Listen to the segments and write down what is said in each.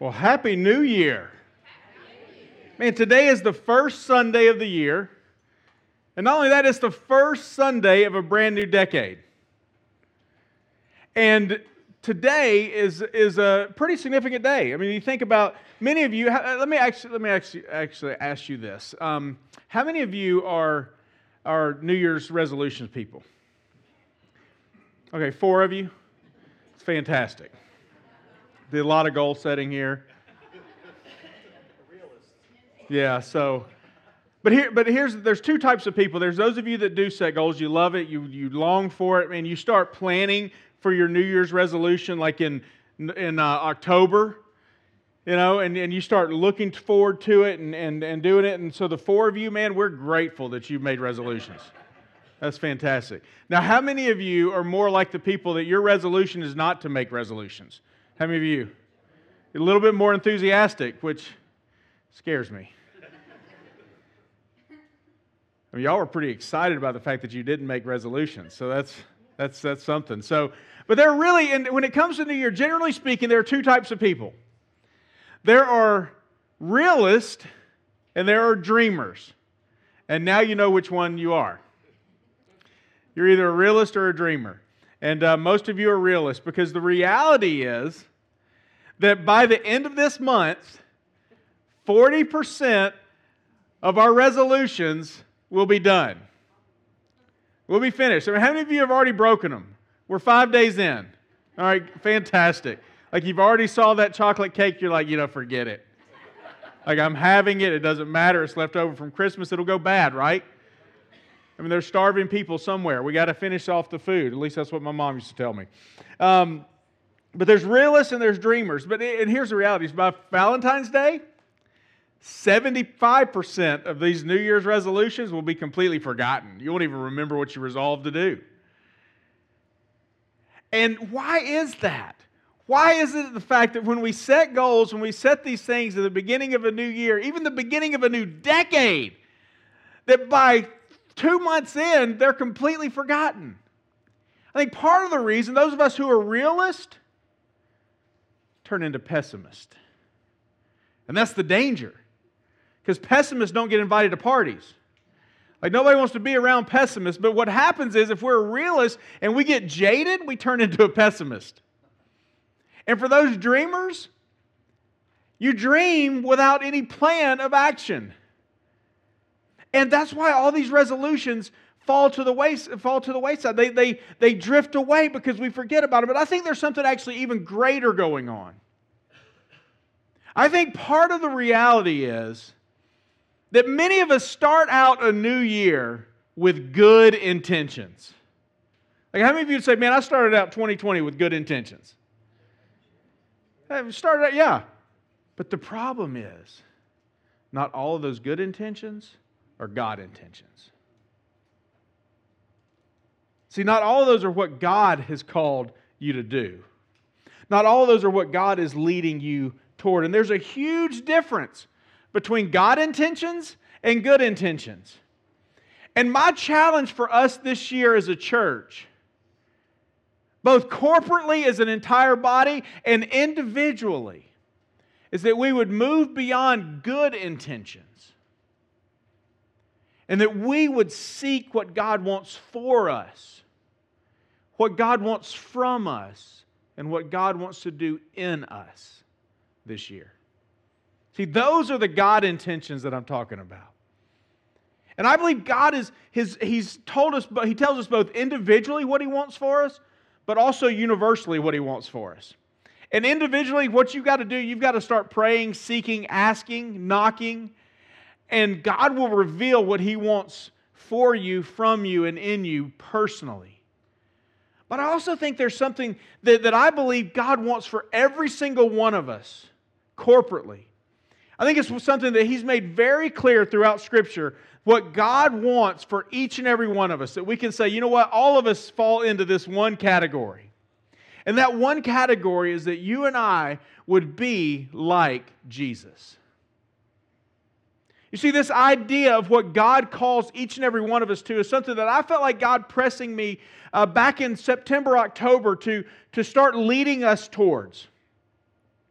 Well, Happy New Year. Man, today is the first Sunday of the year. And not only that, it's the first Sunday of a brand new decade. And today is a pretty significant day. I mean, you think about many of you. Let me actually ask you this: how many of you are New Year's resolutions people? Okay, 4 of you. It's fantastic. Did a lot of goal setting here. Yeah. So, there's 2 types of people. There's those of you that do set goals. You love it. You long for it, and you start planning for your New Year's resolution, like in October, and you start looking forward to it and doing it. And so the 4 of you, man, we're grateful that you've made resolutions. That's fantastic. Now, how many of you are more like the people that your resolution is not to make resolutions? How many of you? A little bit more enthusiastic, which scares me. I mean, y'all were pretty excited about the fact that you didn't make resolutions, so that's something. So, but they're really, and when it comes to New Year, generally speaking, there are 2 types of people. There are realists and there are dreamers. And now you know which one you are. You're either a realist or a dreamer. And most of you are realists, because the reality is that by the end of this month, 40% of our resolutions will be done. We'll be finished. I mean, how many of you have already broken them? We're 5 days in. All right, fantastic. Like, you've already saw that chocolate cake, you're like, forget it. Like, I'm having it, it doesn't matter, it's left over from Christmas, it'll go bad, right? I mean, there's starving people somewhere. We got to finish off the food. At least that's what my mom used to tell me. But there's realists and there's dreamers. And here's the reality. By Valentine's Day, 75% of these New Year's resolutions will be completely forgotten. You won't even remember what you resolved to do. And why is that? Why is it the fact that when we set goals, when we set these things at the beginning of a new year, even the beginning of a new decade, that by 2 months in, they're completely forgotten? I think part of the reason, those of us who are realists turn into pessimists. And that's the danger. Because pessimists don't get invited to parties. Like, nobody wants to be around pessimists, but what happens is if we're a realist and we get jaded, we turn into a pessimist. And for those dreamers, you dream without any plan of action. And that's why all these resolutions fall to the wayside. They drift away because we forget about it. But I think there's something actually even greater going on. I think part of the reality is that many of us start out a new year with good intentions. Like, how many of you would say, man, I started out 2020 with good intentions? I started out, yeah. But the problem is, not all of those good intentions are God intentions. See, not all of those are what God has called you to do. Not all of those are what God is leading you toward. And there's a huge difference between God intentions and good intentions. And my challenge for us this year as a church, both corporately as an entire body and individually, is that we would move beyond good intentions. And that we would seek what God wants for us, what God wants from us, and what God wants to do in us this year. See, those are the God intentions that I'm talking about. And I believe God He tells us both individually what He wants for us, but also universally what He wants for us. And individually, what you've got to do, you've got to start praying, seeking, asking, knocking, and God will reveal what He wants for you, from you, and in you personally. But I also think there's something that I believe God wants for every single one of us, corporately. I think it's something that He's made very clear throughout Scripture, what God wants for each and every one of us, that we can say, you know what, all of us fall into this one category. And that one category is that you and I would be like Jesus. You see, this idea of what God calls each and every one of us to is something that I felt like God pressing me back in September, October to start leading us towards.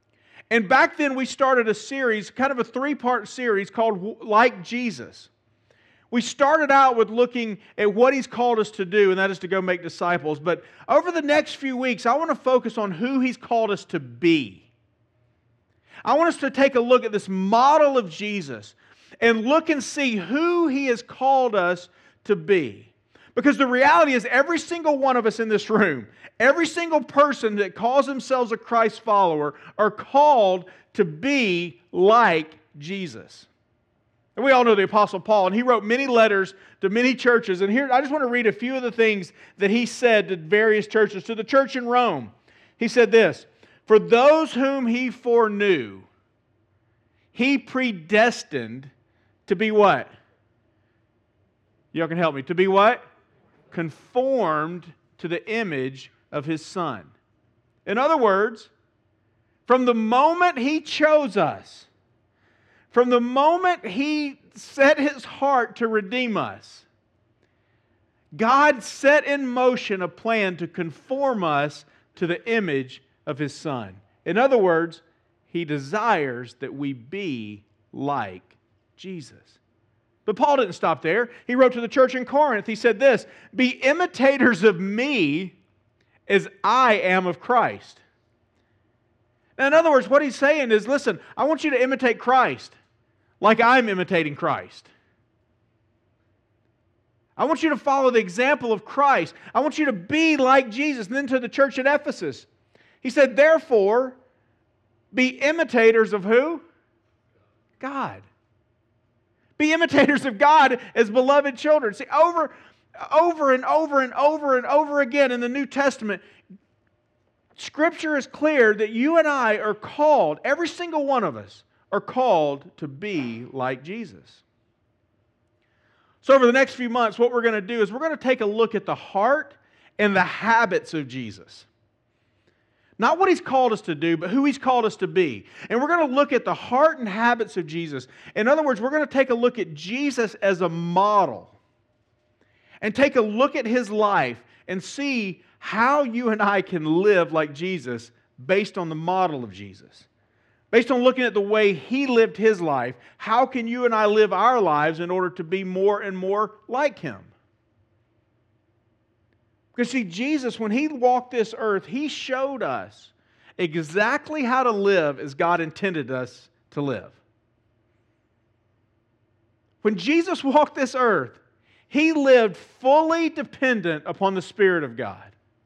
And back then we started a series, kind of a 3-part series called Like Jesus. We started out with looking at what He's called us to do, and that is to go make disciples. But over the next few weeks, I want to focus on who He's called us to be. I want us to take a look at this model of Jesus and look and see who He has called us to be. Because the reality is every single one of us in this room, every single person that calls themselves a Christ follower are called to be like Jesus. And we all know the Apostle Paul, and he wrote many letters to many churches. And here, I just want to read a few of the things that he said to various churches. To the church in Rome, he said this: "For those whom He foreknew, He predestined to be" what? Y'all can help me. To be what? Conformed to the image of His Son. In other words, from the moment He chose us, from the moment He set His heart to redeem us, God set in motion a plan to conform us to the image of His Son. In other words, He desires that we be like Jesus. But Paul didn't stop there. He wrote to the church in Corinth. He said this: "Be imitators of me as I am of Christ." Now, in other words, what he's saying is, listen, I want you to imitate Christ like I'm imitating Christ. I want you to follow the example of Christ. I want you to be like Jesus. And then to the church at Ephesus, he said, "Therefore, be imitators of" who? God. Be imitators of God as beloved children. See, over and over again in the New Testament, Scripture is clear that you and I are called, every single one of us, are called to be like Jesus. So over the next few months, what we're going to do is we're going to take a look at the heart and the habits of Jesus. Not what He's called us to do, but who He's called us to be. And we're going to look at the heart and habits of Jesus. In other words, we're going to take a look at Jesus as a model and take a look at His life and see how you and I can live like Jesus based on the model of Jesus. Based on looking at the way He lived His life, how can you and I live our lives in order to be more and more like Him? Because see, Jesus, when He walked this earth, He showed us exactly how to live as God intended us to live. When Jesus walked this earth, He lived fully dependent upon the Spirit of God.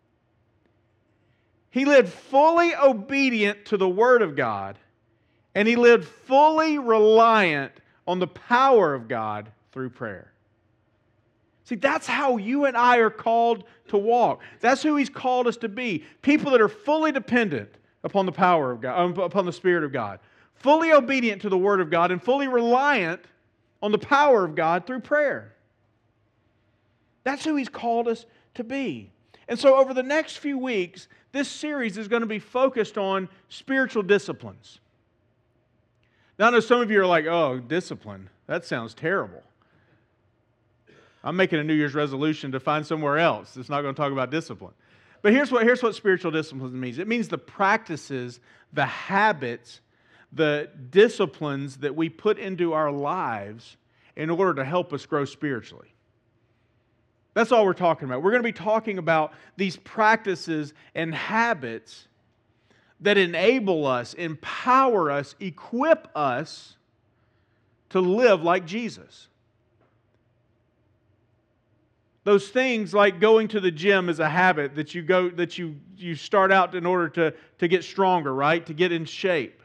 He lived fully obedient to the Word of God, and He lived fully reliant on the power of God through prayer. See, that's how you and I are called to walk. That's who He's called us to be. People that are fully dependent upon the power of God, upon the Spirit of God. Fully obedient to the Word of God and fully reliant on the power of God through prayer. That's who He's called us to be. And so over the next few weeks, this series is going to be focused on spiritual disciplines. Now I know some of you are like, "Oh, discipline, that sounds terrible. I'm making a New Year's resolution to find somewhere else that's not going to talk about discipline." But here's what spiritual discipline means. It means the practices, the habits, the disciplines that we put into our lives in order to help us grow spiritually. That's all we're talking about. We're going to be talking about these practices and habits that enable us, empower us, equip us to live like Jesus. Those things like going to the gym is a habit that you start out in order to get stronger, right? To get in shape.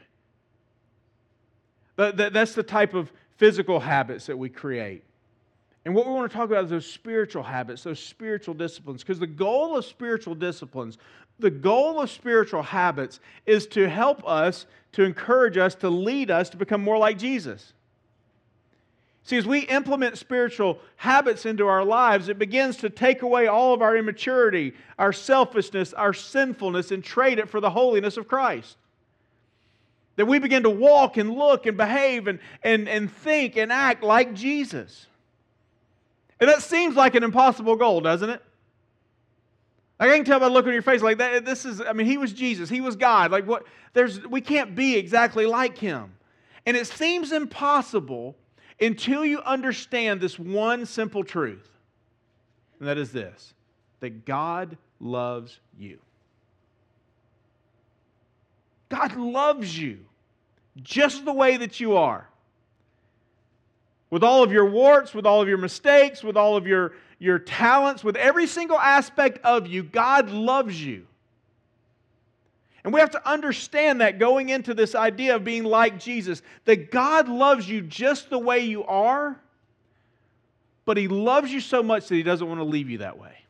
That's the type of physical habits that we create. And what we want to talk about is those spiritual habits, those spiritual disciplines. Because the goal of spiritual disciplines, the goal of spiritual habits is to help us, to encourage us, to lead us to become more like Jesus. See, as we implement spiritual habits into our lives, it begins to take away all of our immaturity, our selfishness, our sinfulness, and trade it for the holiness of Christ. That we begin to walk and look and behave and think and act like Jesus. And that seems like an impossible goal, doesn't it? Like I can tell by the look on your face, like that. He was Jesus. He was God. Like what? We can't be exactly like him. And it seems impossible until you understand this one simple truth. And that is this, that God loves you. God loves you just the way that you are. With all of your warts, with all of your mistakes, with all of your talents, with every single aspect of you, God loves you. And we have to understand that going into this idea of being like Jesus, that God loves you just the way you are, but He loves you so much that He doesn't want to leave you that way.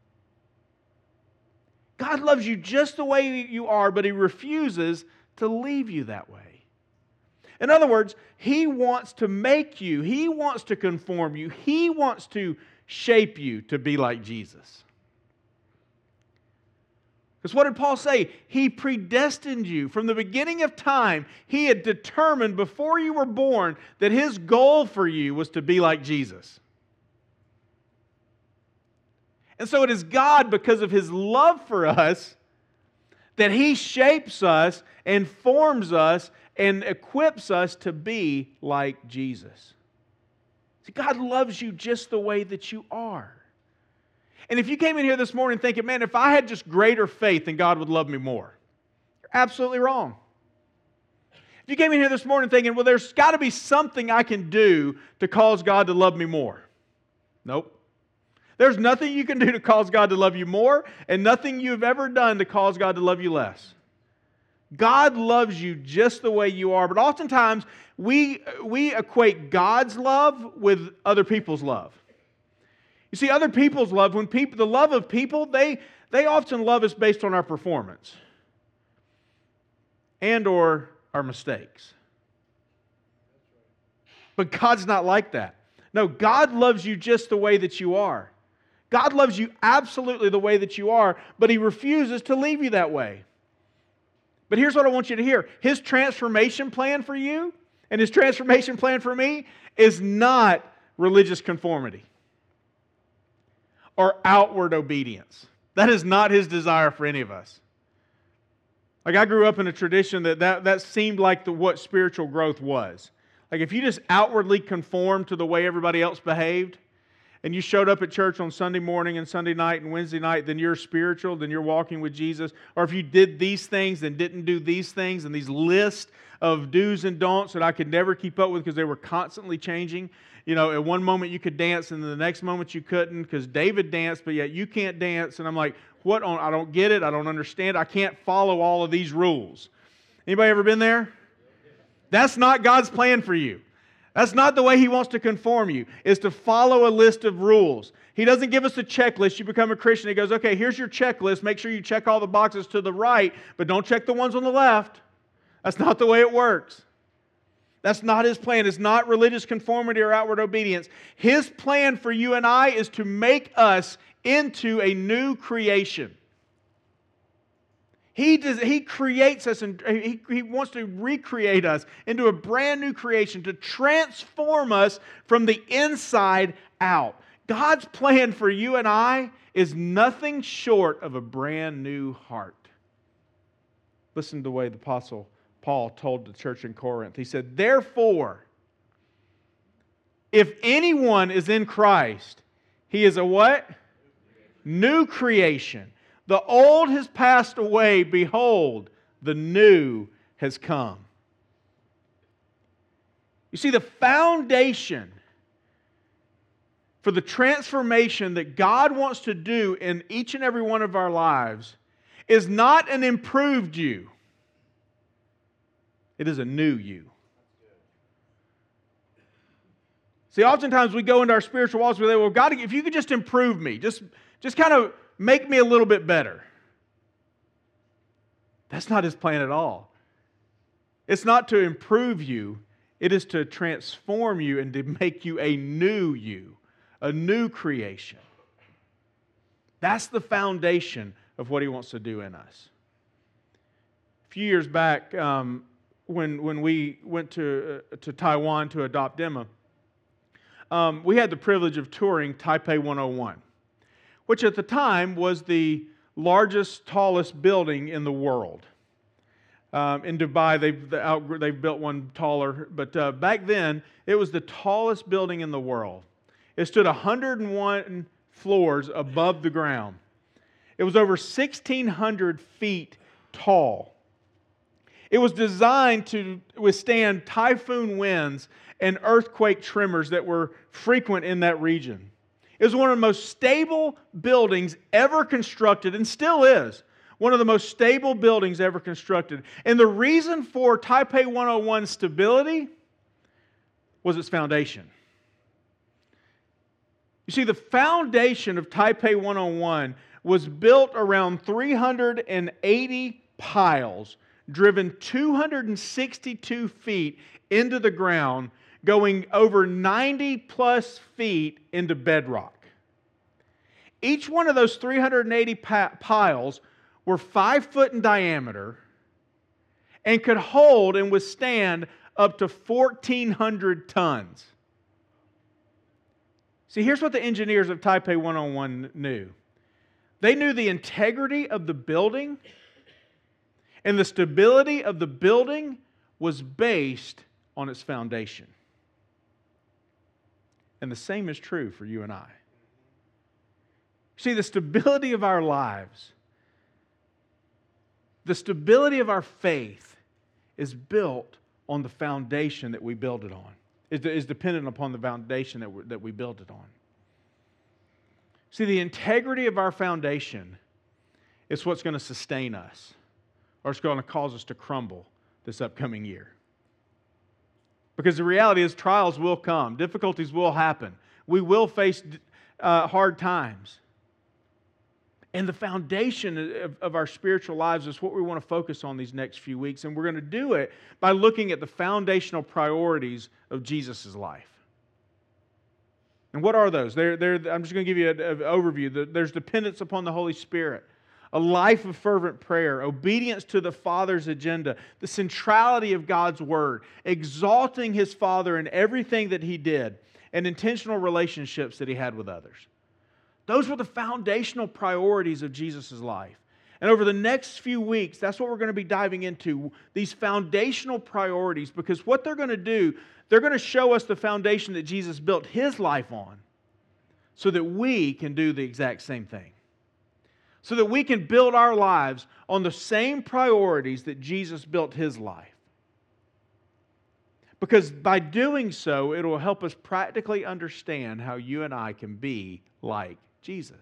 God loves you just the way you are, but He refuses to leave you that way. In other words, He wants to make you, He wants to conform you, He wants to shape you to be like Jesus. Because what did Paul say? He predestined you. From the beginning of time, He had determined before you were born that His goal for you was to be like Jesus. And so it is God, because of His love for us, that He shapes us and forms us and equips us to be like Jesus. See, God loves you just the way that you are. And if you came in here this morning thinking, man, if I had just greater faith, then God would love me more, you're absolutely wrong. If you came in here this morning thinking, well, there's got to be something I can do to cause God to love me more. Nope. There's nothing you can do to cause God to love you more, and nothing you've ever done to cause God to love you less. God loves you just the way you are, but oftentimes we equate God's love with other people's love. You see, other people's love, the love of people, they often love us based on our performance and or our mistakes. But God's not like that. No, God loves you just the way that you are. God loves you absolutely the way that you are, but He refuses to leave you that way. But here's what I want you to hear. His transformation plan for you and His transformation plan for me is not religious conformity or outward obedience. That is not His desire for any of us. Like I grew up in a tradition that seemed like what spiritual growth was. Like if you just outwardly conformed to the way everybody else behaved, and you showed up at church on Sunday morning and Sunday night and Wednesday night, then you're spiritual, then you're walking with Jesus. Or if you did these things and didn't do these things, and these lists of do's and don'ts that I could never keep up with because they were constantly changing. You know, at one moment you could dance and then the next moment you couldn't because David danced, but yet you can't dance. And I'm like, I don't get it. I don't understand. I can't follow all of these rules. Anybody ever been there? That's not God's plan for you. That's not the way He wants to conform you, is to follow a list of rules. He doesn't give us a checklist. You become a Christian. He goes, okay, here's your checklist. Make sure you check all the boxes to the right, but don't check the ones on the left. That's not the way it works. That's not His plan. It's not religious conformity or outward obedience. His plan for you and I is to make us into a new creation. He creates us and He wants to recreate us into a brand new creation, to transform us from the inside out. God's plan for you and I is nothing short of a brand new heart. Listen to the way the Apostle Paul told the church in Corinth. He said, therefore, if anyone is in Christ, he is a what? New creation. The old has passed away. Behold, the new has come. You see, the foundation for the transformation that God wants to do in each and every one of our lives is not an improved you. It is a new you. See, oftentimes we go into our spiritual walks with, well, God, if you could just improve me, just kind of make me a little bit better. That's not His plan at all. It's not to improve you. It is to transform you and to make you a new you, a new creation. That's the foundation of what He wants to do in us. A few years back, when we went to Taiwan to adopt Emma, we had the privilege of touring Taipei 101. Which at the time was the largest, tallest building in the world. In Dubai, they've built one taller, but back then, it was the tallest building in the world. It stood 101 floors above the ground. It was over 1,600 feet tall. It was designed to withstand typhoon winds and earthquake tremors that were frequent in that region. It was one of the most stable buildings ever constructed, and still is one of the most stable buildings ever constructed. And the reason for Taipei 101's stability was its foundation. You see, the foundation of Taipei 101 was built around 380 piles, driven 262 feet into the ground, going over 90 plus feet into bedrock. Each one of those 380 piles were 5 foot in diameter and could hold and withstand up to 1,400 tons. See, here's what the engineers of Taipei 101 knew. They knew the integrity of the building and the stability of the building was based on its foundation. And the same is true for you and I. See, the stability of our lives, the stability of our faith is built on the foundation that we build it on. Is dependent upon the foundation that we build it on. See, the integrity of our foundation is what's going to sustain us, or it's going to cause us to crumble this upcoming year. Because the reality is trials will come, difficulties will happen. We will face hard times. And the foundation of our spiritual lives is what we want to focus on these next few weeks. And we're going to do it by looking at the foundational priorities of Jesus' life. And what are those? I'm just going to give you an overview. There's dependence upon the Holy Spirit, a life of fervent prayer, obedience to the Father's agenda, the centrality of God's Word, exalting His Father in everything that He did, and intentional relationships that He had with others. Those were the foundational priorities of Jesus' life. And over the next few weeks, that's what we're going to be diving into, these foundational priorities, because what they're going to do, they're going to show us the foundation that Jesus built His life on so that we can do the exact same thing. So that we can build our lives on the same priorities that Jesus built His life. Because by doing so, it will help us practically understand how you and I can be like Jesus.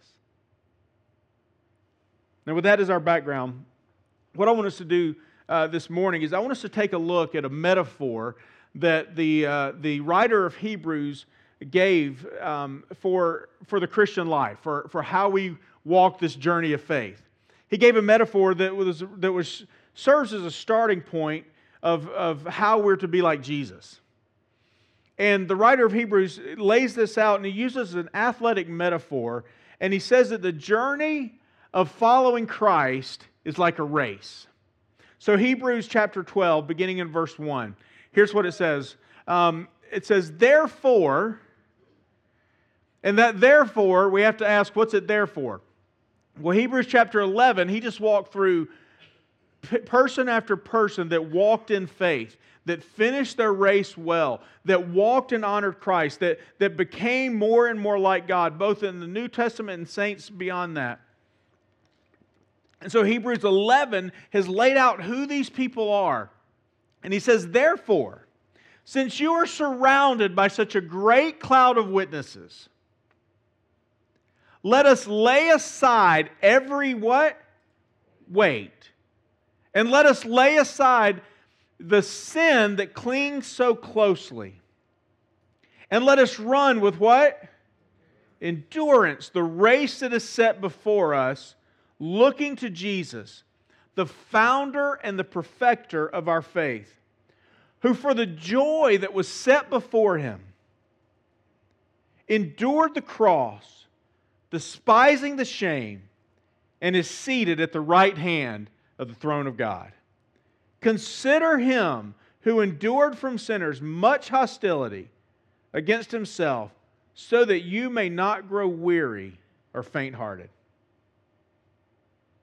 Now, with that as our background, what I want us to do this morning is I want us to take a look at a metaphor that the writer of Hebrews gave for the Christian life, for how we walk this journey of faith. He gave a metaphor that serves as a starting point of how we're to be like Jesus. And the writer of Hebrews lays this out, and he uses an athletic metaphor, and he says that the journey of following Christ is like a race. So Hebrews chapter 12, beginning in verse 1, here's what it says. It says, therefore, and that therefore, we have to ask, what's it there for? Well, Hebrews chapter 11, he just walked through person after person that walked in faith, that finished their race well, that walked and honored Christ, that became more and more like God, both in the New Testament and saints beyond that. And so Hebrews 11 has laid out who these people are. And he says, therefore, since you are surrounded by such a great cloud of witnesses, let us lay aside every what? Weight. And let us lay aside the sin that clings so closely. And let us run with what? Endurance, the race that is set before us, looking to Jesus, the founder and the perfecter of our faith, who for the joy that was set before Him endured the cross, despising the shame, and is seated at the right hand of the throne of God. Consider Him who endured from sinners much hostility against Himself, so that you may not grow weary or faint-hearted.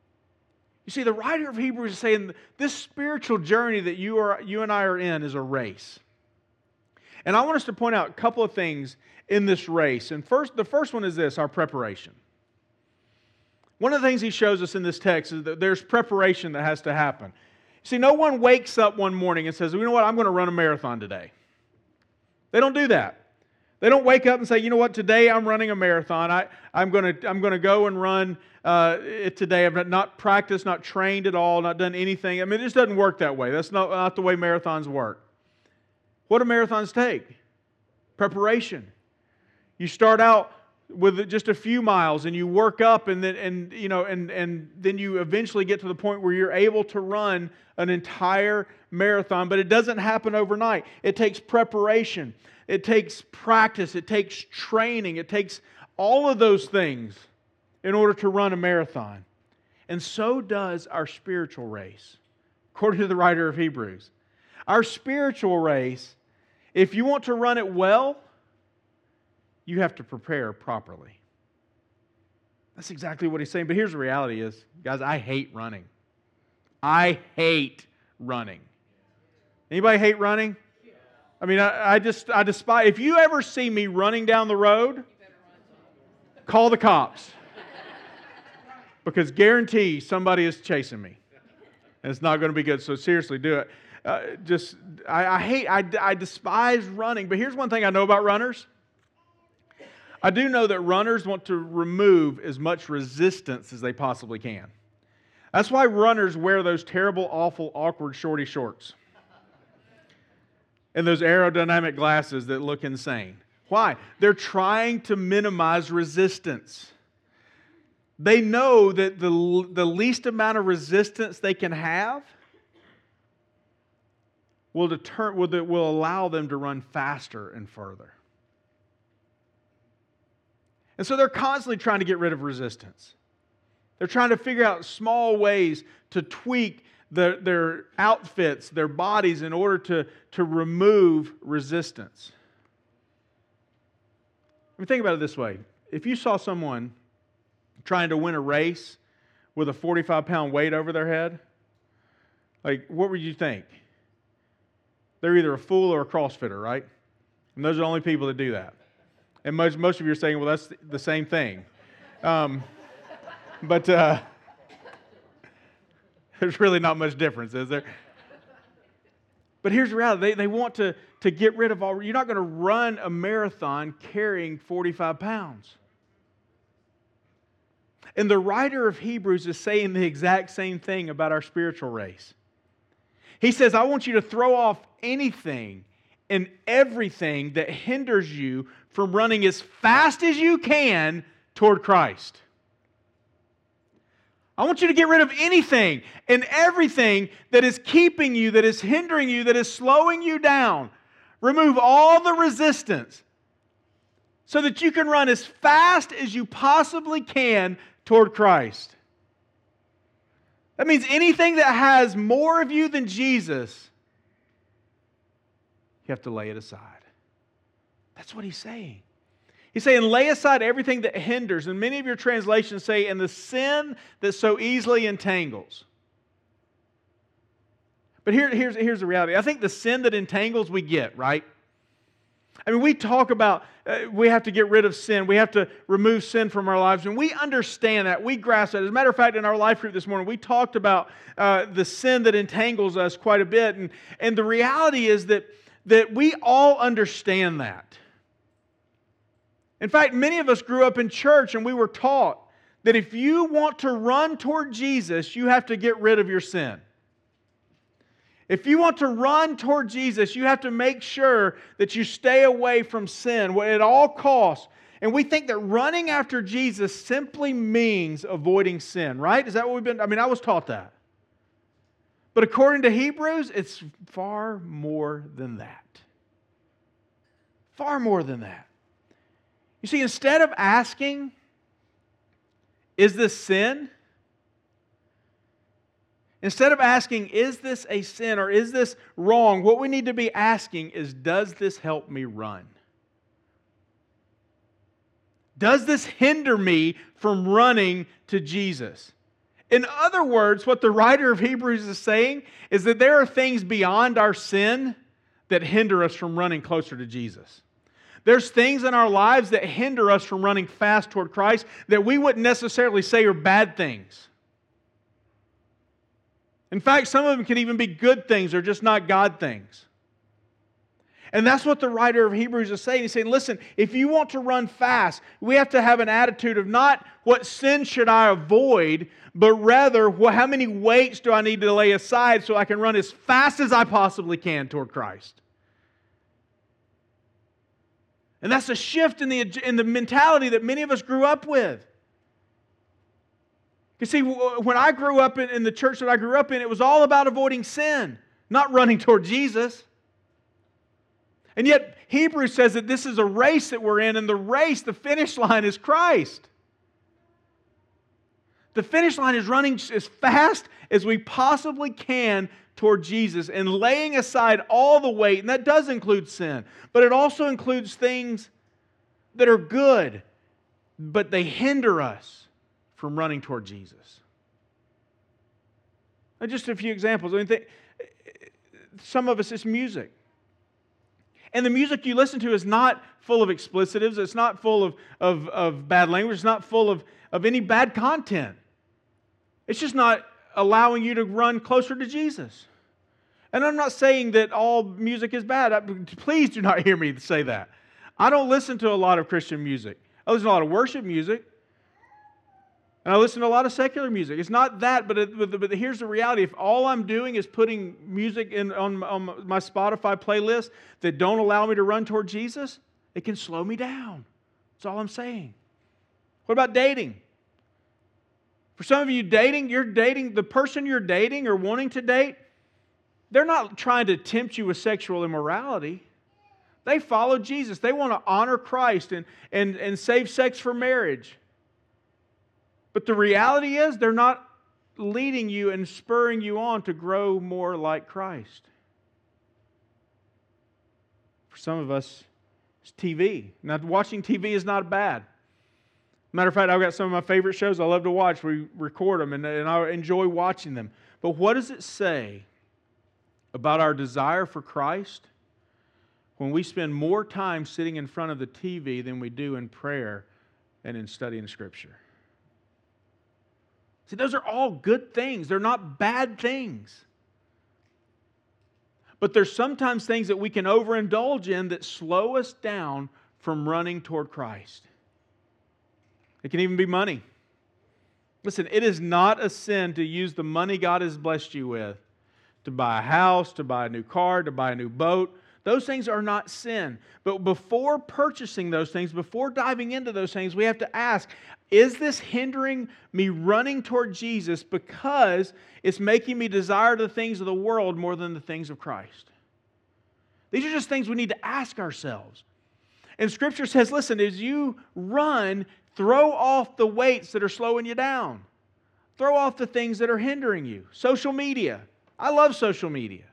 You see, the writer of Hebrews is saying this spiritual journey that you and I are in is a race. And I want us to point out a couple of things in this race. And the first one is this, our preparation. One of the things he shows us in this text is that there's preparation that has to happen. See, no one wakes up one morning and says, you know what, I'm going to run a marathon today. They don't do that. They don't wake up and say, you know what, today I'm running a marathon. I'm going to go and run it today. I've not practiced, not trained at all, not done anything. I mean, it just doesn't work that way. That's not the way marathons work. What do marathons take? Preparation. You start out with just a few miles, and you work up, and then you eventually get to the point where you're able to run an entire marathon. But it doesn't happen overnight. It takes preparation. It takes practice. It takes training. It takes all of those things in order to run a marathon. And so does our spiritual race, according to the writer of Hebrews. Our spiritual race, if you want to run it well, you have to prepare properly. That's exactly what he's saying. But here's the reality is, guys, I hate running. I hate running. Anybody hate running? I mean, I despise. If you ever see me running down the road, call the cops. Because guarantee somebody is chasing me. And it's not going to be good. So seriously, do it. I despise running. But here's one thing I know about runners. I do know that runners want to remove as much resistance as they possibly can. That's why runners wear those terrible, awful, awkward shorty shorts. And those aerodynamic glasses that look insane. Why? They're trying to minimize resistance. They know that the least amount of resistance they can have will allow them to run faster and further. And so they're constantly trying to get rid of resistance. They're trying to figure out small ways to tweak their outfits, their bodies, in order to remove resistance. I mean, think about it this way. If you saw someone trying to win a race with a 45-pound weight over their head, like, what would you think? They're either a fool or a CrossFitter, right? And those are the only people that do that. And most of you are saying, well, that's the same thing. But there's really not much difference, is there? But here's the reality. They want to get rid of all. You're not going to run a marathon carrying 45 pounds. And the writer of Hebrews is saying the exact same thing about our spiritual race. He says, I want you to throw off anything and everything that hinders you from running as fast as you can toward Christ. I want you to get rid of anything and everything that is keeping you, that is hindering you, that is slowing you down. Remove all the resistance so that you can run as fast as you possibly can toward Christ. That means anything that has more of you than Jesus, you have to lay it aside. That's what he's saying. He's saying, lay aside everything that hinders. And many of your translations say, and the sin that so easily entangles. But here's the reality. I think the sin that entangles we get, right? I mean, we talk about we have to get rid of sin. We have to remove sin from our lives. And we understand that. We grasp that. As a matter of fact, in our life group this morning, we talked about the sin that entangles us quite a bit. And the reality is that we all understand that. In fact, many of us grew up in church and we were taught that if you want to run toward Jesus, you have to get rid of your sin. If you want to run toward Jesus, you have to make sure that you stay away from sin at all costs. And we think that running after Jesus simply means avoiding sin, right? Is that what we've been? I mean, I was taught that. But according to Hebrews, it's far more than that. Far more than that. You see, instead of asking, is this sin? Instead of asking, is this a sin or is this wrong? What we need to be asking is, does this help me run? Does this hinder me from running to Jesus? In other words, what the writer of Hebrews is saying is that there are things beyond our sin that hinder us from running closer to Jesus. There's things in our lives that hinder us from running fast toward Christ that we wouldn't necessarily say are bad things. In fact, some of them can even be good things or just not God things. And that's what the writer of Hebrews is saying. He's saying, listen, if you want to run fast, we have to have an attitude of not what sin should I avoid, but rather how many weights do I need to lay aside so I can run as fast as I possibly can toward Christ. And that's a shift in the mentality that many of us grew up with. You see, when I grew up in the church that I grew up in, it was all about avoiding sin, not running toward Jesus. And yet, Hebrews says that this is a race that we're in, and the finish line is Christ. The finish line is running as fast as we possibly can toward Jesus and laying aside all the weight, and that does include sin, but it also includes things that are good, but they hinder us from running toward Jesus. And just a few examples. Some of us, it's music. And the music you listen to is not full of explicitives. It's not full of bad language. It's not full of any bad content. It's just not allowing you to run closer to Jesus. And I'm not saying that all music is bad. Please do not hear me say that. I don't listen to a lot of Christian music. I listen to a lot of worship music. And I listen to a lot of secular music. It's not that, but here's the reality. If all I'm doing is putting music on my Spotify playlist that don't allow me to run toward Jesus, it can slow me down. That's all I'm saying. What about dating? For some of you, the person you're dating or wanting to date, they're not trying to tempt you with sexual immorality. They follow Jesus. They want to honor Christ and save sex for marriage. But the reality is they're not leading you and spurring you on to grow more like Christ. For some of us, it's TV. Now, watching TV is not bad. Matter of fact, I've got some of my favorite shows I love to watch. We record them, and I enjoy watching them. But what does it say about our desire for Christ when we spend more time sitting in front of the TV than we do in prayer and in studying Scripture? See, those are all good things. They're not bad things. But there's sometimes things that we can overindulge in that slow us down from running toward Christ. It can even be money. Listen, it is not a sin to use the money God has blessed you with to buy a house, to buy a new car, to buy a new boat. Those things are not sin. But before purchasing those things, before diving into those things, we have to ask, is this hindering me running toward Jesus because it's making me desire the things of the world more than the things of Christ? These are just things we need to ask ourselves. And Scripture says, listen, as you run, throw off the weights that are slowing you down. Throw off the things that are hindering you. Social media. I love social media.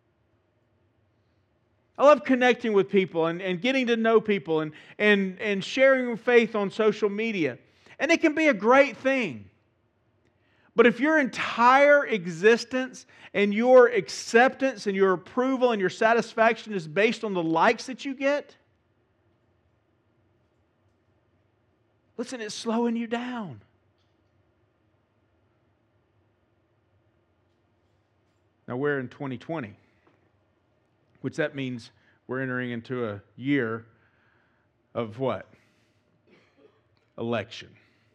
I love connecting with people and getting to know people and sharing faith on social media. And it can be a great thing. But if your entire existence and your acceptance and your approval and your satisfaction is based on the likes that you get, listen, it's slowing you down. Now we're in 2020, which that means we're entering into a year of what? Election.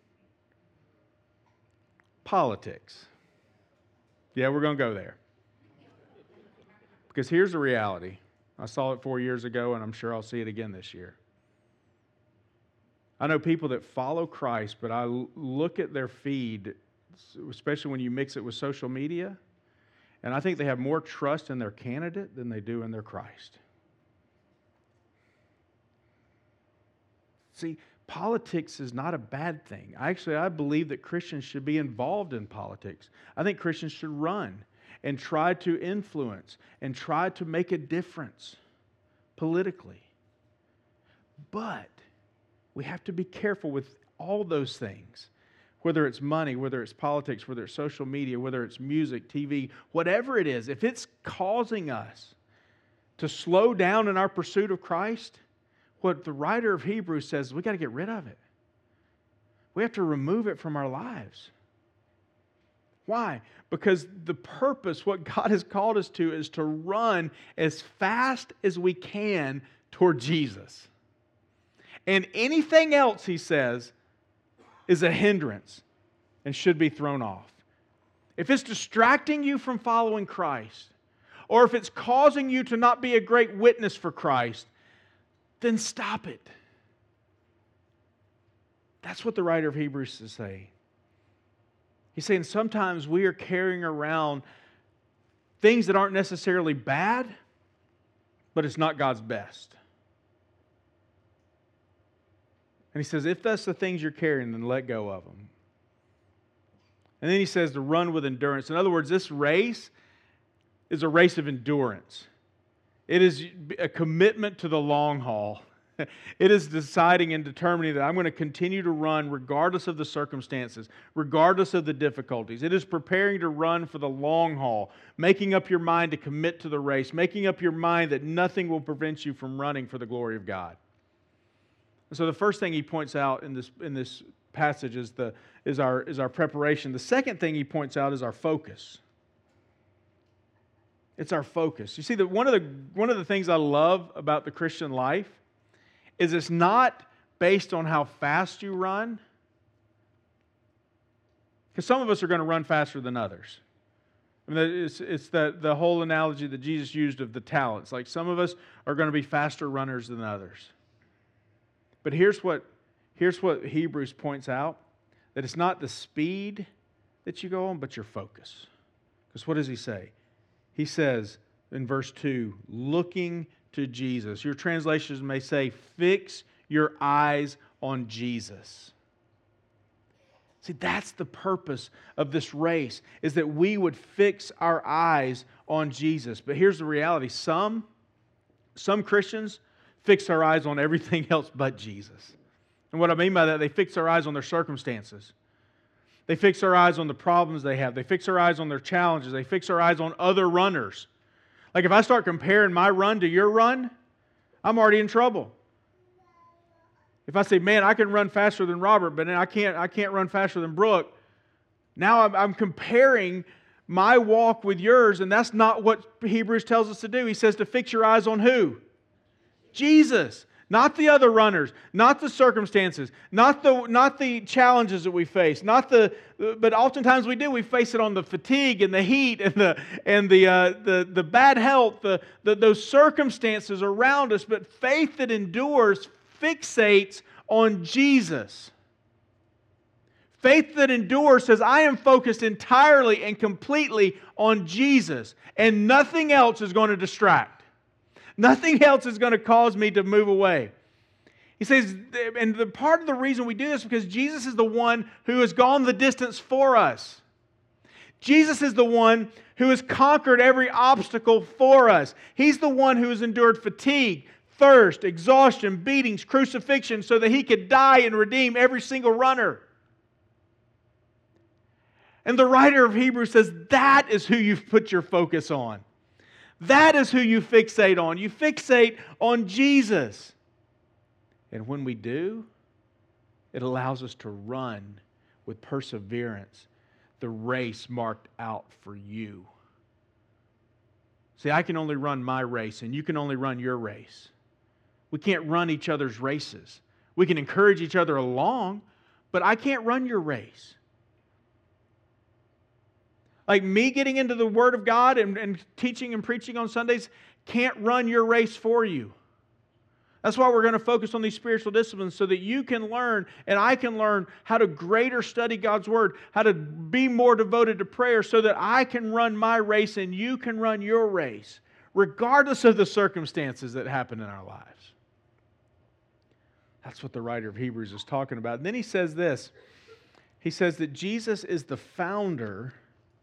Politics. Yeah, we're going to go there. Because here's the reality. I saw it 4 years ago, and I'm sure I'll see it again this year. I know people that follow Christ, but I look at their feed, especially when you mix it with social media, and I think they have more trust in their candidate than they do in their Christ. See, politics is not a bad thing. I believe that Christians should be involved in politics. I think Christians should run and try to influence and try to make a difference politically. But we have to be careful with all those things whether it's money, whether it's politics, whether it's social media, whether it's music, TV, whatever it is, if it's causing us to slow down in our pursuit of Christ, what the writer of Hebrews says, we got to get rid of it. We have to remove it from our lives. Why? Because the purpose, what God has called us to, is to run as fast as we can toward Jesus. And anything else, he says, is a hindrance and should be thrown off. If it's distracting you from following Christ, or if it's causing you to not be a great witness for Christ, then stop it. That's what the writer of Hebrews is saying. He's saying sometimes we are carrying around things that aren't necessarily bad, but it's not God's best. And he says, if that's the things you're carrying, then let go of them. And then he says to run with endurance. In other words, this race is a race of endurance. It is a commitment to the long haul. It is deciding and determining that I'm going to continue to run regardless of the circumstances, regardless of the difficulties. It is preparing to run for the long haul, making up your mind to commit to the race, making up your mind that nothing will prevent you from running for the glory of God. And so the first thing he points out in this passage is our preparation. The second thing he points out is our focus. It's our focus. You see, that one of the things I love about the Christian life is it's not based on how fast you run. Because some of us are going to run faster than others. I mean, it's the whole analogy that Jesus used of the talents. Like some of us are going to be faster runners than others. But here's what Hebrews points out, that it's not the speed that you go on, but your focus. Because what does he say? He says in verse 2, looking to Jesus. Your translations may say, fix your eyes on Jesus. See, that's the purpose of this race, is that we would fix our eyes on Jesus. But here's the reality. Some Christians fix our eyes on everything else but Jesus. And what I mean by that, they fix their eyes on their circumstances. They fix their eyes on the problems they have. They fix their eyes on their challenges. They fix their eyes on other runners. Like if I start comparing my run to your run, I'm already in trouble. If I say, man, I can run faster than Robert, but then I can't run faster than Brooke, now I'm comparing my walk with yours, and that's not what Hebrews tells us to do. He says to fix your eyes on who? Jesus. Not the other runners, not the circumstances, not the challenges that we face, but oftentimes we face it on the fatigue and the heat and the bad health, those circumstances around us. But faith that endures fixates on Jesus. Faith that endures says, I am focused entirely and completely on Jesus, and nothing else is going to distract. Nothing else is going to cause me to move away. He says, and the part of the reason we do this is because Jesus is the one who has gone the distance for us. Jesus is the one who has conquered every obstacle for us. He's the one who has endured fatigue, thirst, exhaustion, beatings, crucifixion, so that He could die and redeem every single runner. And the writer of Hebrews says, that is who you've put your focus on. That is who you fixate on. You fixate on Jesus. And when we do, it allows us to run with perseverance the race marked out for you. See, I can only run my race, and you can only run your race. We can't run each other's races. We can encourage each other along, but I can't run your race. Like me getting into the Word of God and teaching and preaching on Sundays can't run your race for you. That's why we're going to focus on these spiritual disciplines, so that you can learn and I can learn how to greater study God's Word, how to be more devoted to prayer, so that I can run my race and you can run your race, regardless of the circumstances that happen in our lives. That's what the writer of Hebrews is talking about. And then he says this. He says that Jesus is the founder,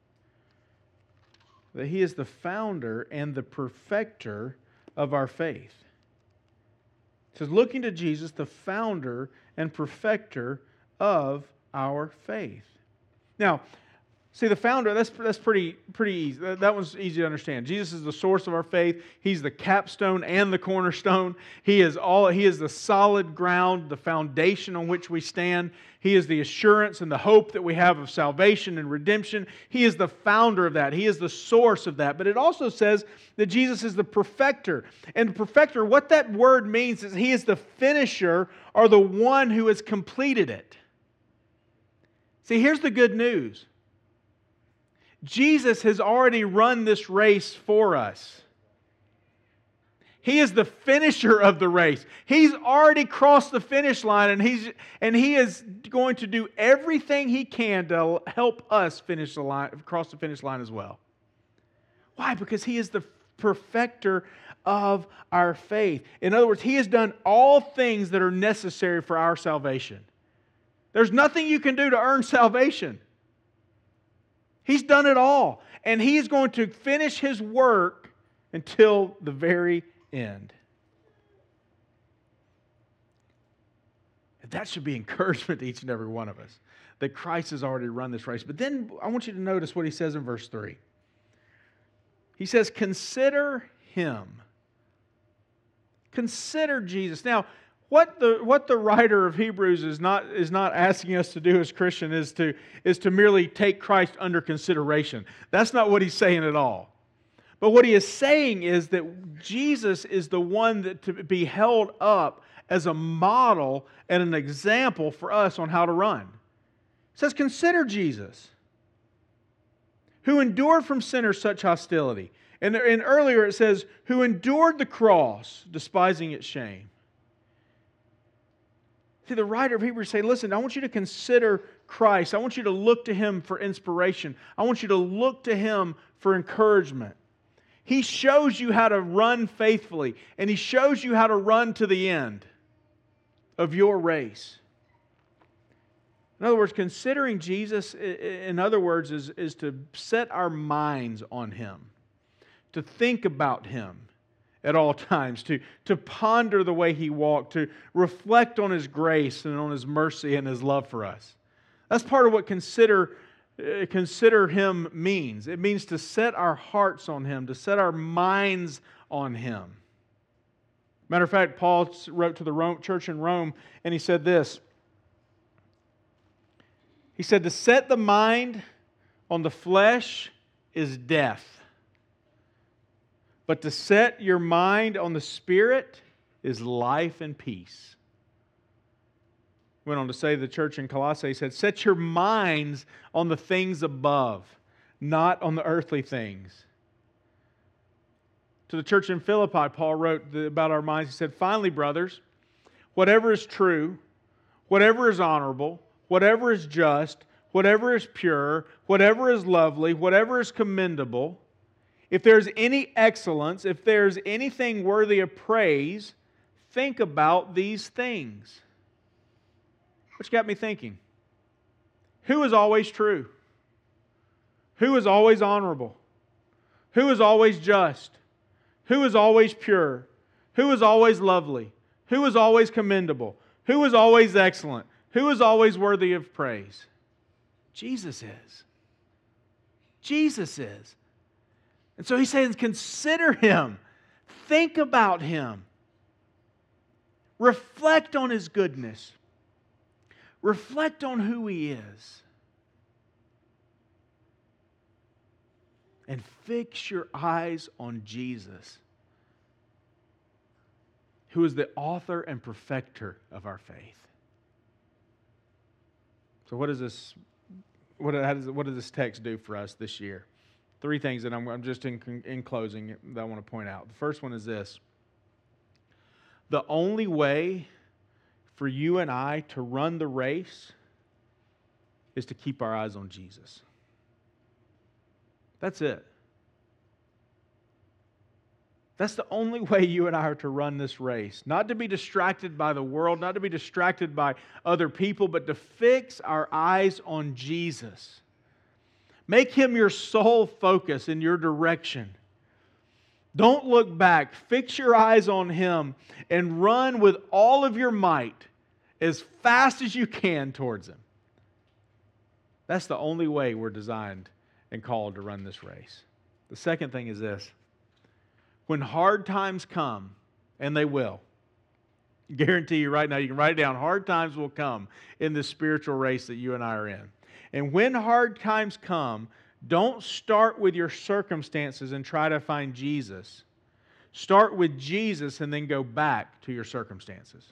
that He is the founder and the perfecter of our faith. It says, looking to Jesus, the founder and perfecter of our faith. Now, see, the founder, that's pretty easy. That one's easy to understand. Jesus is the source of our faith. He's the capstone and the cornerstone. He is the solid ground, the foundation on which we stand. He is the assurance and the hope that we have of salvation and redemption. He is the founder of that. He is the source of that. But it also says that Jesus is the perfecter. And perfecter, what that word means is He is the finisher or the one who has completed it. See, here's the good news. Jesus has already run this race for us. He is the finisher of the race. He's already crossed the finish line, and He is going to do everything He can to help us cross the finish line as well. Why? Because He is the perfecter of our faith. In other words, He has done all things that are necessary for our salvation. There's nothing you can do to earn salvation. He's done it all. And He is going to finish His work until the very end. That should be encouragement to each and every one of us, that Christ has already run this race. But then I want you to notice what He says in verse 3. He says, consider Him. Consider Jesus. Now, what the writer of Hebrews is not asking us to do as Christians is to merely take Christ under consideration. That's not what he's saying at all. But what he is saying is that Jesus is the one that to be held up as a model and an example for us on how to run. It says, consider Jesus, who endured from sinners such hostility. And earlier it says, who endured the cross, despising its shame. See, the writer of Hebrews say, listen, I want you to consider Christ. I want you to look to Him for inspiration. I want you to look to Him for encouragement. He shows you how to run faithfully, and He shows you how to run to the end of your race. In other words, considering Jesus, in other words, is to set our minds on Him, to think about Him at all times, to ponder the way He walked, to reflect on His grace and on His mercy and His love for us. That's part of what consider Him means. It means to set our hearts on Him, to set our minds on Him. Matter of fact, Paul wrote to the church in Rome, and he said this. He said, to set the mind on the flesh is death. But to set your mind on the Spirit is life and peace. Went on to say to the church in Colossae, he said, set your minds on the things above, not on the earthly things. To the church in Philippi, Paul wrote about our minds. He said, finally, brothers, whatever is true, whatever is honorable, whatever is just, whatever is pure, whatever is lovely, whatever is commendable, if there's any excellence, if there's anything worthy of praise, think about these things. Which got me thinking. Who is always true? Who is always honorable? Who is always just? Who is always pure? Who is always lovely? Who is always commendable? Who is always excellent? Who is always worthy of praise? Jesus is. Jesus is. And so He's saying, consider Him. Think about Him. Reflect on His goodness. Reflect on who He is. And fix your eyes on Jesus, who is the author and perfecter of our faith. So what does this text do for us this year? 3 things that I'm just in closing that I want to point out. The first one is this. The only way for you and I to run the race is to keep our eyes on Jesus. That's it. That's the only way you and I are to run this race. Not to be distracted by the world, not to be distracted by other people, but to fix our eyes on Jesus. Make Him your sole focus in your direction. Don't look back. Fix your eyes on Him and run with all of your might as fast as you can towards Him. That's the only way we're designed and called to run this race. The second thing is this. When hard times come, and they will, guarantee you right now, you can write it down, hard times will come in this spiritual race that you and I are in. And when hard times come, don't start with your circumstances and try to find Jesus. Start with Jesus and then go back to your circumstances.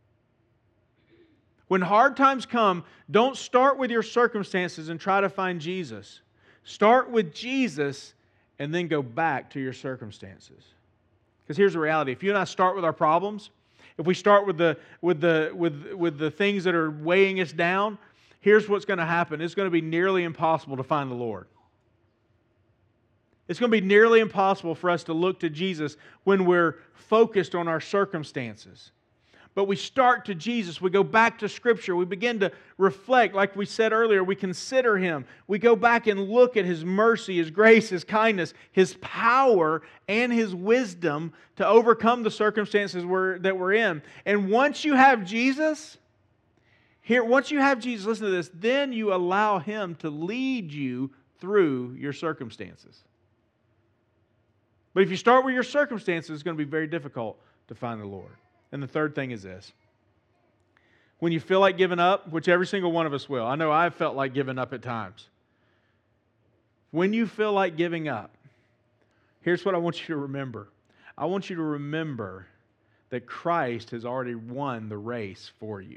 When hard times come, don't start with your circumstances and try to find Jesus. Start with Jesus and then go back to your circumstances. Because here's the reality. If you and I start with our problems, if we start with the things that are weighing us down, here's what's going to happen. It's going to be nearly impossible to find the Lord. It's going to be nearly impossible for us to look to Jesus when we're focused on our circumstances. But we start to Jesus. We go back to Scripture. We begin to reflect. Like we said earlier, we consider Him. We go back and look at His mercy, His grace, His kindness, His power, and His wisdom to overcome the circumstances that we're in. And once you have Jesus, listen to this, then you allow Him to lead you through your circumstances. But if you start with your circumstances, it's going to be very difficult to find the Lord. And the third thing is this. When you feel like giving up, which every single one of us will. I know I've felt like giving up at times. When you feel like giving up, here's what I want you to remember. I want you to remember that Christ has already won the race for you.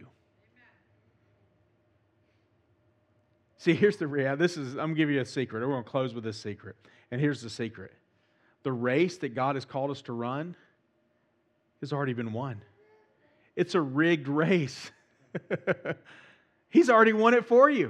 See, here's the reality. I'm going to give you a secret. We're going to close with this secret. And here's the secret. The race that God has called us to run has already been won. It's a rigged race. He's already won it for you.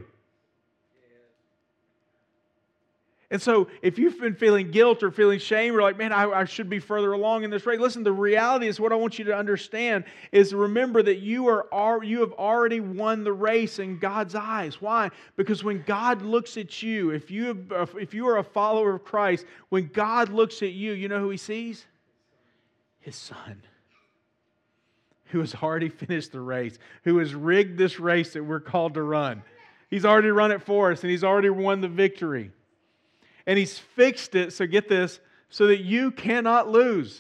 And so if you've been feeling guilt or feeling shame or like, man, I should be further along in this race. Listen, the reality is what I want you to understand is remember that you have already won the race in God's eyes. Why? Because when God looks at you, if you are a follower of Christ, when God looks at you, you know who He sees? His Son, who has already finished the race, who has rigged this race that we're called to run. He's already run it for us, and He's already won the victory. And He's fixed it, so get this, so that you cannot lose.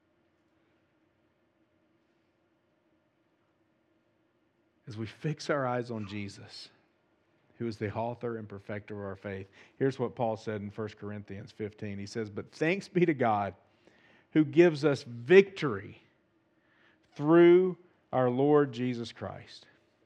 As we fix our eyes on Jesus, who is the author and perfecter of our faith. Here's what Paul said in 1 Corinthians 15. He says, "But thanks be to God who gives us victory through our Lord Jesus Christ."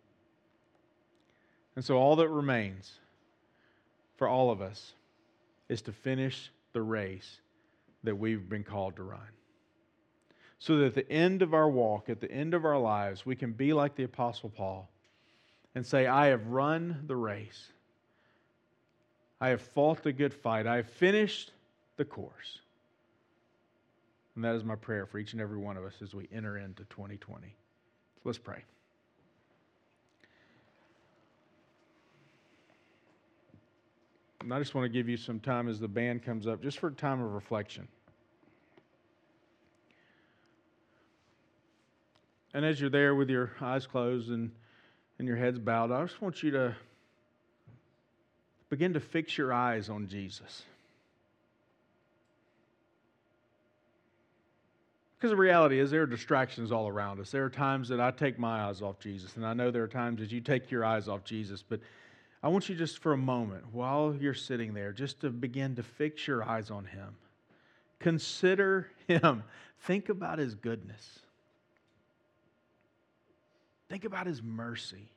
And so all that remains for all of us is to finish the race that we've been called to run. So that at the end of our walk, at the end of our lives, we can be like the Apostle Paul and say, I have run the race. I have fought the good fight. I have finished the course. And that is my prayer for each and every one of us as we enter into 2020. So let's pray. And I just want to give you some time as the band comes up, just for a time of reflection. And as you're there with your eyes closed and your heads bowed, I just want you to begin to fix your eyes on Jesus. Because the reality is there are distractions all around us. There are times that I take my eyes off Jesus, and I know there are times that you take your eyes off Jesus, but I want you just for a moment, while you're sitting there, just to begin to fix your eyes on Him. Consider Him. Think about His goodness. Think about His mercy.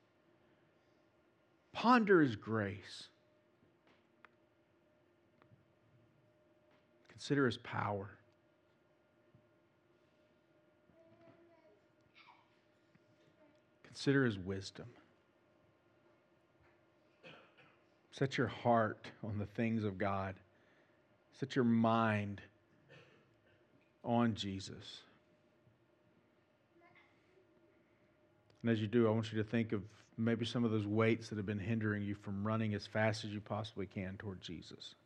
Ponder His grace. Consider His power. Consider His wisdom. Set your heart on the things of God. Set your mind on Jesus. And as you do, I want you to think of maybe some of those weights that have been hindering you from running as fast as you possibly can toward Jesus.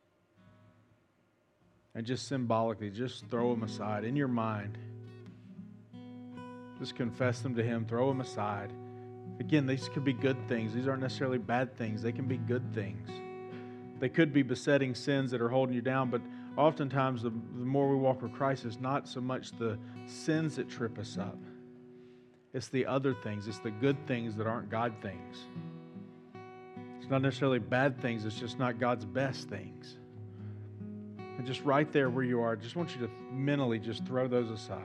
And just symbolically, just throw them aside in your mind. Just confess them to Him, throw them aside, Again, these could be good things. These aren't necessarily bad things. They can be good things. They could be besetting sins that are holding you down, but oftentimes the more we walk with Christ, it's not so much the sins that trip us up. It's the other things. It's the good things that aren't God things. It's not necessarily bad things. It's just not God's best things. And just right there where you are, I just want you to mentally just throw those aside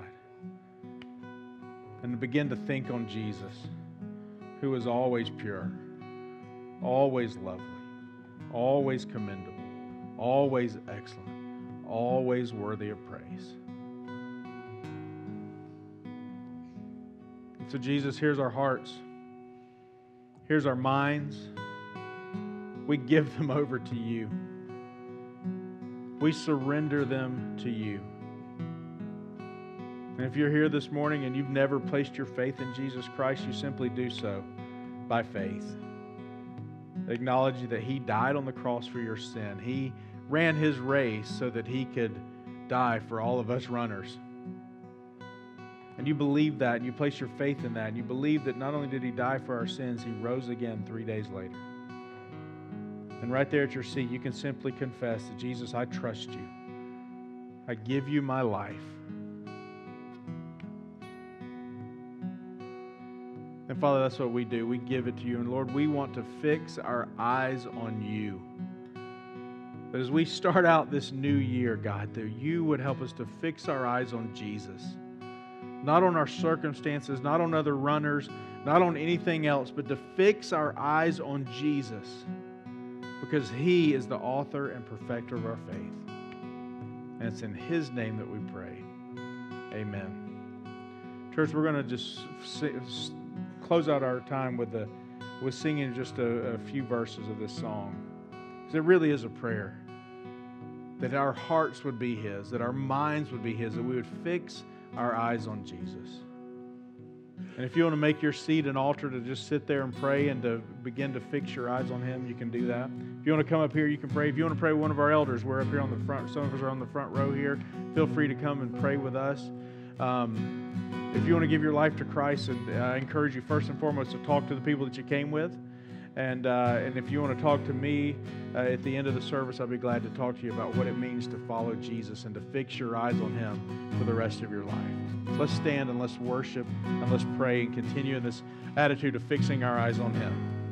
and begin to think on Jesus, who is always pure, always lovely, always commendable, always excellent, always worthy of praise. So Jesus, here's our hearts. Here's our minds. We give them over to you. We surrender them to you. And if you're here this morning and you've never placed your faith in Jesus Christ, you simply do so by faith. Acknowledge that He died on the cross for your sin. He ran His race so that He could die for all of us runners. And you believe that, and you place your faith in that, and you believe that not only did He die for our sins, He rose again 3 days later. And right there at your seat, you can simply confess that, Jesus, I trust you. I give you my life. And Father, that's what we do. We give it to you. And Lord, we want to fix our eyes on you. But as we start out this new year, God, that you would help us to fix our eyes on Jesus. Not on our circumstances, not on other runners, not on anything else, but to fix our eyes on Jesus. Because He is the author and perfecter of our faith. And it's in His name that we pray. Amen. Church, we're going to just close out our time with singing just a few verses of this song. Because it really is a prayer. That our hearts would be His, that our minds would be His, that we would fix our eyes on Jesus. And if you want to make your seat an altar to just sit there and pray and to begin to fix your eyes on Him, you can do that. If you want to come up here, you can pray. If you want to pray with one of our elders, we're up here on the front. Some of us are on the front row here. Feel free to come and pray with us. If you want to give your life to Christ, and I encourage you first and foremost to talk to the people that you came with. And if you want to talk to me at the end of the service, I'll be glad to talk to you about what it means to follow Jesus and to fix your eyes on Him for the rest of your life. Let's stand and let's worship and let's pray and continue in this attitude of fixing our eyes on Him.